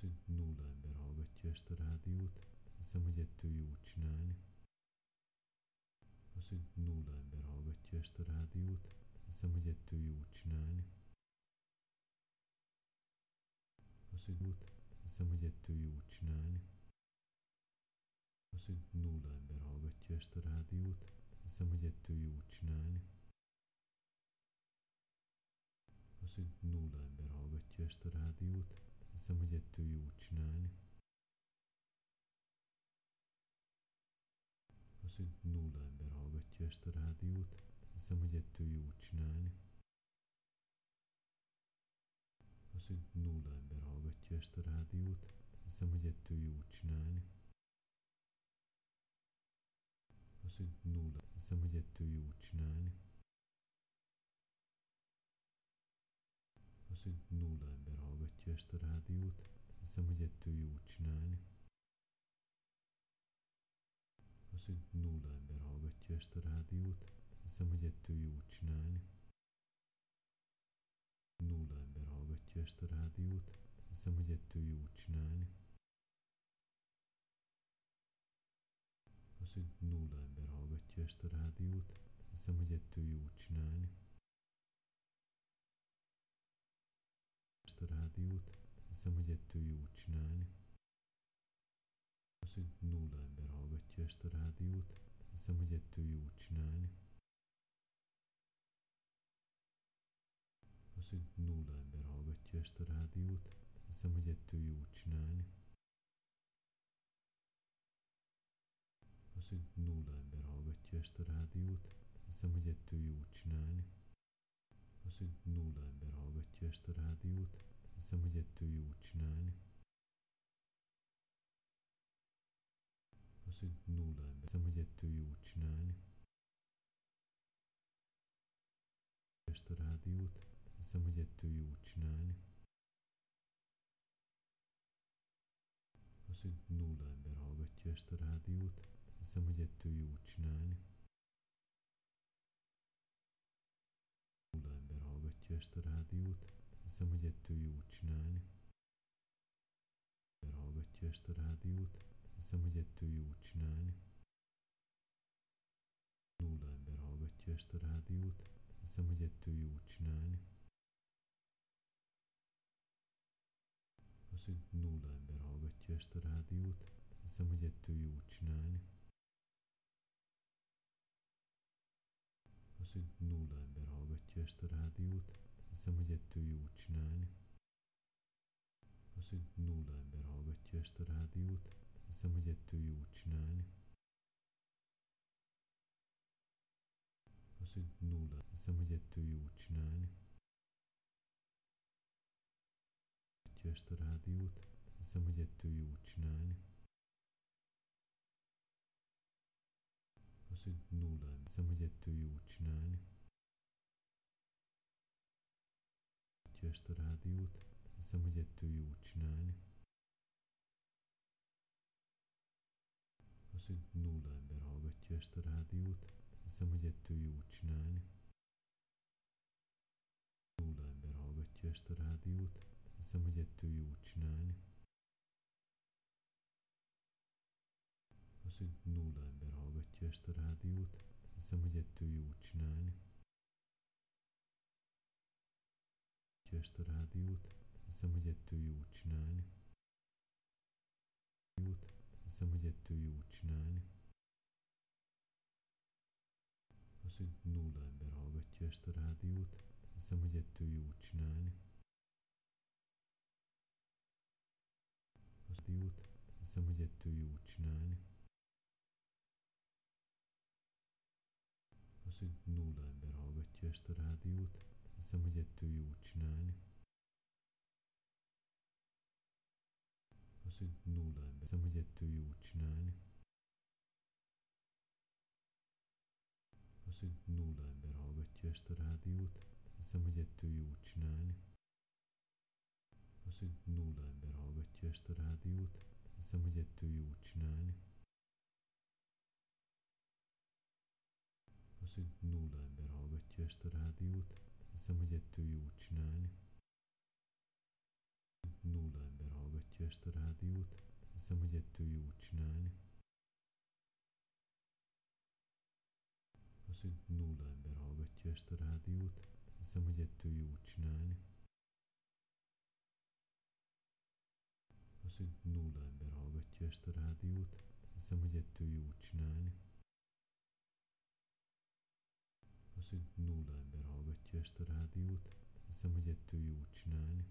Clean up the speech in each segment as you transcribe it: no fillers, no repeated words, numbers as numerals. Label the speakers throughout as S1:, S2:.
S1: hogy nulla ember hallgatja ezt a rádiót, azt hiszem, hogy ettől jó csinálni. Az, hogy nulla ember hallgatja ezt a rádiót, azt hiszem, hogy ettől jó csinálni. Az, hogy azt hiszem, hogy ettől jó csinálni. Az, hogy nulla ember hallgatja ezt a rádiót, azt hiszem, hogy ettől jó csinálni. Az, hogy nulla ember hallgatja ezt a rádiót, azt hiszem, hogy ettől jó csinálni. Az, hogy nulla ember hallgatja ezt a rádiót, azt hiszem, hogy ettől jó csinálni. Az, hogy nulla ember hallgatja ezt a rádiót, azt hiszem, hogy ettől jó csinálni. Az, hogy nulla, azt hiszem, hogy ettől jó csinálni. Az, hogy nulla ember hallgatja ezt a rádiót, azt hiszem, hogy ettől jó csinálni. Az, hogy nulla ember hallgatja ezt a rádiót, azt hiszem, hogy ettől jó csinálni. Nulla ember hallgatja ezt a rádiót, azt hiszem, hogy ettől jó csinálni. Az, hogy nulla ember hallgatja ezt a rádiót, azt hiszem, hogy ettől jó csinálni. Ezt a rádiót, azt hiszem, hogy ettől jó csinálni. Az, hogy nulla ember hallgatja ezt a rádiót, azt hiszem, hogy ettől jó csinálni. Az, hogy nulla ember hallgatja ezt a rádiót, azt hiszem, hogy ettől jó csinálni. Az, hogy nulla ember hallgatja ezt a rádiót, azt hiszem, hogy ettől jó csinálni. Az, hogy nulla ember hallgatja ezt a rádiót, azt hiszem, hogy ettől jó csinálni. Az, hogy nulla ember, azt hiszem, hogy ettől jó csinálni. Ezt a rádiót, azt hiszem, hogy ettől jó csinálni. Az, hogy nulla ember hallgatja ezt a rádiót, azt hiszem, hogy ettől jó csinálni. Nulla ember hallgatja ezt a rádiót, azt hiszem, hogy ettől jó csinálni. Ember hallgatja ezt a rádiót, azt hiszem, hogy ettől jó csinálni. Nulla ember hallgatja ezt a rádiót, azt hiszem, hogy ettől jó csinálni. Az, hogy nulla ember hallgatja ezt a rádiót, azt hiszem, hogy ettől jó csinálni. Az, hogy nulla ember hallgatja ezt a rádiót, azt hiszem, hogy ettől jó csinálni. Az, hogy nulla ember hallgatja ezt a rádiót, azt hiszem, hogy ettől jó csinálni. Az, hogy nulla, azt hiszem, hogy ettől jó csinálni. Hallgatja ezt a rádiót, azt hiszem, hogy ettől jó csinálni. Az, hogy nulla ember, azt hiszem, hogy ettől jó csinálni. Hallgatja ezt a rádiót, azt hiszem, hogy ettől jó csinálni. Az, hogy nulla ember hallgatja ezt a rádiót, azt hiszem, hogy ettől jó csinálni. Nulla ember hallgatja ezt a rádiót, azt hiszem, hogy ettől jó csinálni. Az, hogy nulla ember hallgatja ezt a rádiót, azt hiszem, hogy ettől jó csinálni. Ezt a rádiót, azt hiszem, hogy ettől jó csinálni. Azt hiszem, hogy ettől jó csinálni. Az, hogy nulla ember hallgatja ezt a rádiót, azt hiszem, hogy ettől jó csinálni. Az rádiót, azt hiszem, hogy ettől jó csinálni. Az, hogy nulla ember hallgatja ezt a rádiót, azt hiszem, hogy ettől jó csinálni. Az, hogy nulla ember, azt hiszem, hogy ettől jó csinálni. Az, hogy nulla ember hallgatja ezt a rádiót, azt hiszem, hogy ettől jó csinálni. Az, hogy nulla ember hallgatja ezt a rádiót, azt hiszem, hogy ettől jó csinálni. Az, hogy nulla ember hallgatja ezt a rádiót, azt hiszem, hogy ettől jó csinálni. Nulla ember hallgatja hallgatja ezt a rádiót. Azt hiszem, hogy ettől jó csinálni. Az, hogy nulla ember hallgatja ezt a rádiót. Azt hiszem, hogy ettől jó csinálni. Az, hogy nulla ember hallgatja ezt a rádiót. Azt hiszem, hogy ettől jó csinálni. Az, hogy nulla ember hallgatja ezt a rádiót. Azt hiszem, hogy ettől jó csinálni.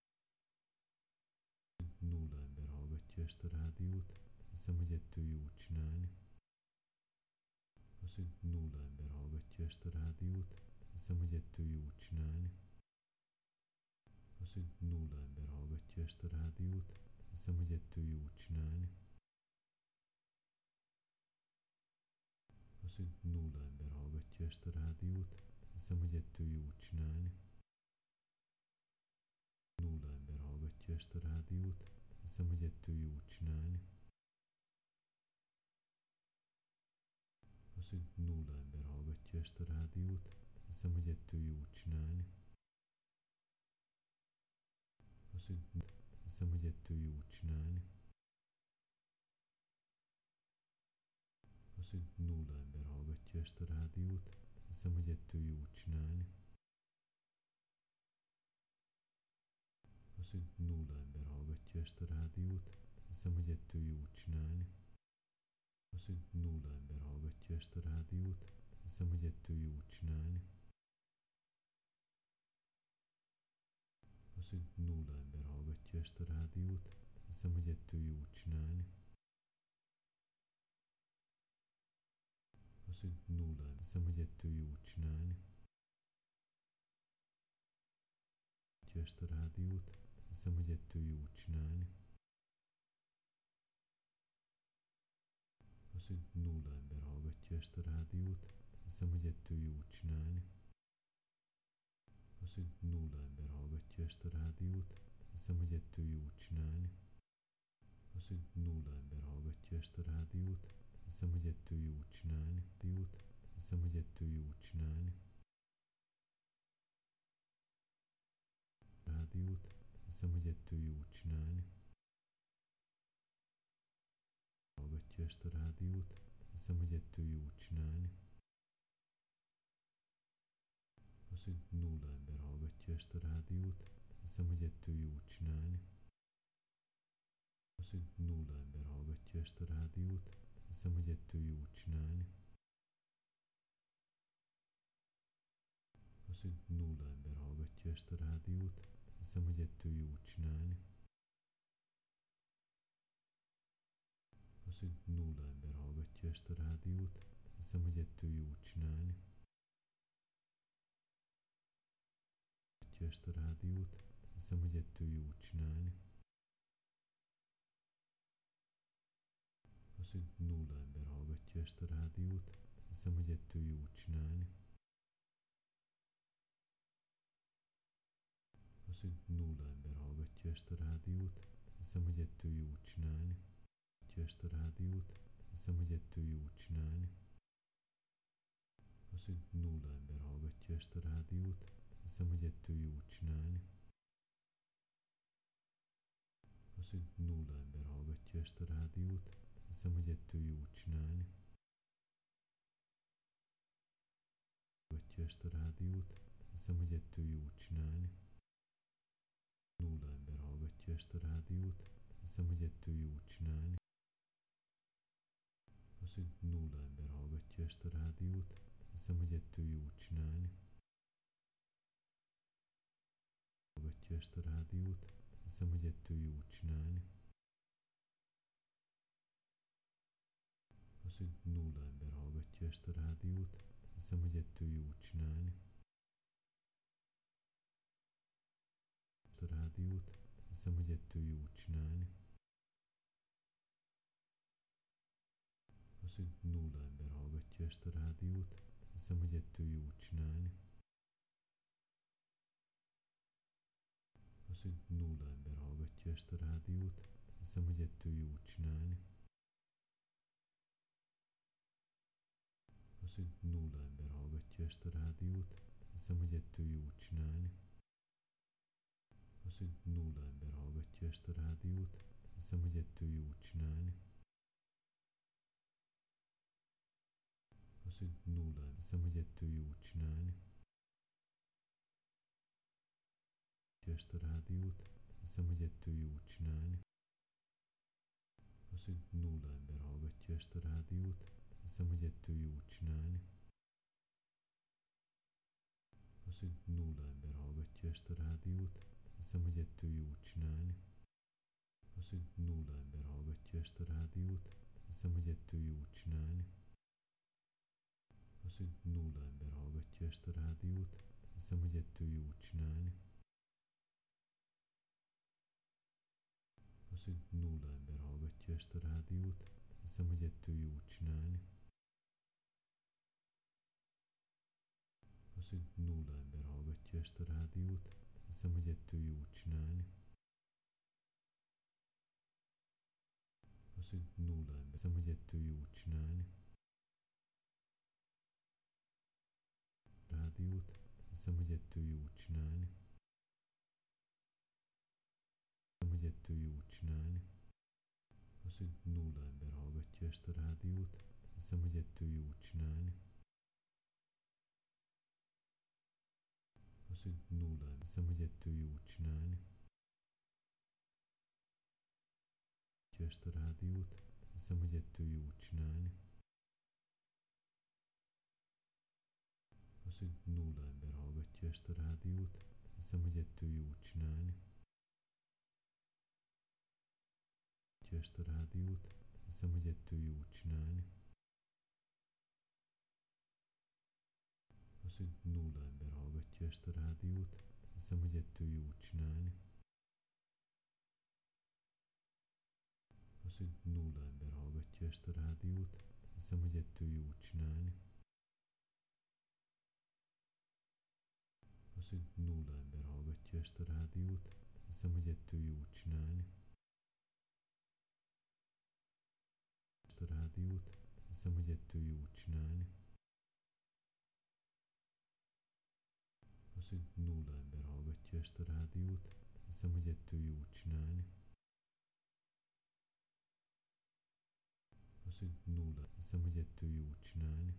S1: Nulla ember hallgatja ezt a rádiót. Azt hiszem, hogy ettől jó csinálni. Az, hogy nulla ember hallgatja ezt a rádiót. Azt hiszem, hogy ettől jó csinálni. Az, hogy nulla ember hallgatja ezt a rádiót. Azt hiszem, hogy ettől jó csinálni. Az, hogy nulla ember hallgatja ezt a rádiót. Azt hiszem, hogy ettől jó csinálni. Nulla ember hallgatja ezt a rádiót. Azt hiszem, hogy ettől jó csinálni. Az, hogy nulla ember hallgatja ezt a rádiót. Azt hiszem, hogy ettől jó csinálni. Az, hogy azt hiszem, hogy ettől jó csinálni. Az, hogy nulla ember hallgatja ezt a rádiót. Azt hiszem, hogy ettől jó csinálni. Az, hogy nulla ember hallgatja ezt a rádiót. Azt hiszem, hogy ettől jó csinálni. Az, hogy nulla ember hallgatja ezt a rádiót. Azt hiszem, hogy ettől jó csinálni. Az, hogy nulla ember hallgatja ezt a rádiót. Azt hiszem, hogy ettől jó csinálni. Az, hogy nulla ember, azt hiszem, hogy ettől jó csinálni. Ezt a rádiót. Azt hiszem, hogy ettől jó csinálni. Az, hogy nulla ember hallgatja ezt a rádiót. Azt hiszem, hogy ettől jó csinálni. Az, hogy nulla ember hallgatja ezt a rádiót. Azt hiszem, hogy ettől jó csinálni. Az, hogy nulla ember hallgatja ezt a rádiót. Azt hiszem, hogy ettől jó csinálni. Azt hiszem, hogy ettől jó csinálni. Rádiót. Azt hiszem, hogy ettől jó csinálni. Hallgatja ezt a rádiót. Azt hiszem, hogy ettől jó csinálni. Az, hogy nulla ember hallgatja ezt a rádiót. Azt hiszem, hogy ettől jó csinálni. Az, hogy nulla ember hallgatja ezt a rádiót. Azt hiszem, hogy ettől jó csinálni. Az, hogy nulla ember hallgatja ezt a rádiót. Azt hiszem, hogy ettől jó csinálni. Az, hogy nulla ember hallgatja ezt a rádiót. Azt hiszem, hogy ettől jó csinálni. Hallgatja ezt a rádiót. Azt hiszem, hogy ettől jó csinálni. Az, hogy nulla ember hallgatja ezt a rádiót. Azt hiszem, hogy ettől jó csinálni. Az, hogy nulla ember hallgatja ezt a rádiót. Azt hiszem, hogy ettől jó csinálni. Hallgatja ezt a rádiót. Azt hiszem, hogy ettől jó csinálni. Az, hogy nulla ember hallgatja ezt a rádiót. Azt hiszem, hogy ettől jó csinálni. Az, hogy nulla ember hallgatja ezt a rádiót. Azt hiszem, hogy ettől jó csinálni. Hallgatja ezt a rádiót. Azt hiszem, hogy ettől jó csinálni. Nulla ember hallgatja ezt a rádiót. Azt hiszem, hogy ettől jó csinálni. Az, hogy nulla ember hallgatja ezt a rádiót. Azt hiszem, hogy ettől jó csinálni. Hallgatja ezt a rádiót. Azt hiszem, hogy ettől jó csinálni. Az, hogy nulla ember hallgatja ezt a rádiót. Azt hiszem, hogy ettől jó csinálni. Ezt a rádiót. Azt hiszem, hogy ettől jó csinálni. Az, hogy nulla ember hallgatja ezt a rádiót. Azt hiszem, hogy ettől jó csinálni. Az, hogy nulla ember hallgatja ezt a rádiót. Azt hiszem, hogy ettől jó csinálni. Az, hogy nulla ember hallgatja ezt a rádiót. Azt hiszem, hogy ettől jó csinálni. Az, Az, hogy nulla ember hallgatja ezt a rádiót, azt hiszem, hogy ettől jót csinálni. Az, hogy nulla ember, azt hiszem, hogy ettől jót csinálni. Ezt a rádiót, azt hiszem, hogy ettől jót csinálni. Az, hogy nulla ember hallgatja ezt a rádiót, azt hiszem, hogy ettől jót csinálni. Az, hogy nulla ember hallgatja ezt a rádiót, azt hiszem, hogy ettől jót csinálni. Az, hogy nulla ember hallgatja ezt a rádiót, azt hiszem, hogy ettől jót csinálni. Az, hogy nulla ember hallgatja ezt a rádiót, azt hiszem, hogy ettől jót csinálni. Az, hogy nulla ember hallgatja ezt a rádiót, azt hiszem, hogy ettől jót csinálni. Az, hogy nulla ember hallgatja ezt a rádiót, azt hiszem, hogy ettől jót csinálni. Az, hogy nulla ember, azt hiszem, hogy ettől jót csinálni. Rádiót, azt hiszem, hogy ettől jót csinálni. Azt hiszem, hogy ettől jót csinálni. Az, hogy nulla ember hallgatja ezt a rádiót, azt hiszem, hogy ettől jót csinálni. Az, hogy nulla ember, azt hiszem, hogy ettől jót csinálni. Ezt a rádiót, azt hiszem, hogy ettől jót csinálni. Az, hogy nulla ember hallgatja ezt a rádiót, azt hiszem, hogy ettől jót csinálni. Ezt a rádiót, azt hiszem, hogy ettől jót csinálni. Az, hogy nulla ember hallgatja ezt a rádiót, azt hiszem, hogy ettől jót csinálni. Az, hogy nulla ember hallgatja ezt a rádiót, azt hiszem, hogy ettől jót csinálni. Az, hogy nulla ember hallgatja ezt a rádiót, azt hiszem, hogy ettől jót csinálni. Ezt a rádiót, azt hiszem, hogy ettől jót csinálni. Az, hogy nulla ember hallgatja ezt a rádiót, azt hiszem, hogy ettől jót csinálni. Az, hogy nulla, azt hiszem, hogy ettől jót csinálni.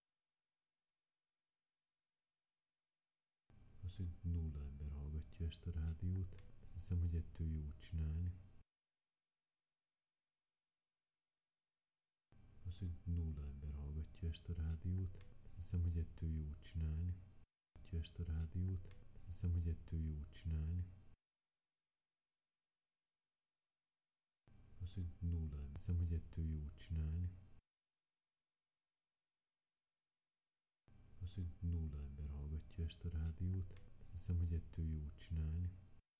S1: Az, hogy nulla ember hallgatja ezt a rádiót, azt hiszem, hogy ettől jót csinálni. Az, hogy nulla ember hallgatja ezt a rádiót, azt hiszem, hogy ettől jót csinálni. Ezt a rádiót, azt hiszem, hogy ettől jót csinálni. Az, hogy nulla ember, azt hiszem, hogy ettől jót csinálni. Az, hogy nulla ember hallgatja ezt a rádiót, azt hiszem, hogy ettől jót csinálni.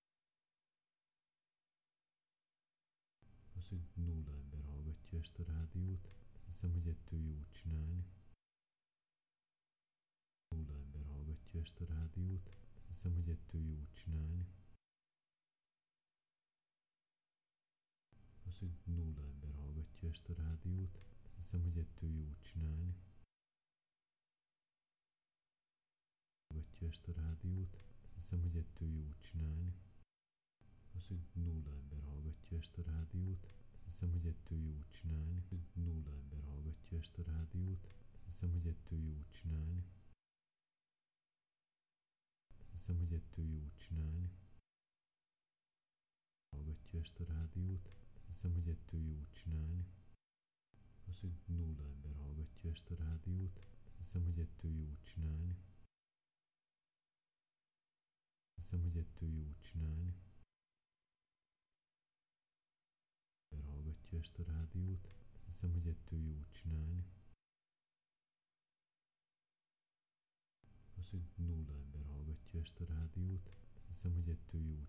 S1: Az, hogy nulla ember hallgatja ezt a rádiót, azt hiszem, hogy ettől jót csinálni. Nulla ember hallgatja ezt a rádiót, azt hiszem, hogy ettől jót csinálni. Az, hogy nulla ember hallgatja ezt a rádiót, azt hiszem, hogy ettől jót csinálni. Hallgatja ezt a rádiót, azt hiszem, hogy ettől jót csinálni. Az, hogy nulla ember hallgatja ezt a rádiót, azt hiszem, hogy ettől jót csinálni. Hogy nulla ember hallgatja ezt a rádiót, azt hiszem, hogy ettől jót csinálni. Azt hiszem, hogy ettől jót csinálni. Hallgatja ezt a rádiót, azt hiszem, hogy ettől jót csinálni. Az, hogy nulla ember hallgatja ezt a rádiót, azt hiszem, hogy ettől jót csinálni. Azt hiszem, hogy ettől jót csinálni. Hallgatja ezt a rádiót, azt hiszem, hogy ettől jót csinálni. Az, hogy nulla ember hallgatja ezt a rádiót, azt hiszem, hogy ettől jót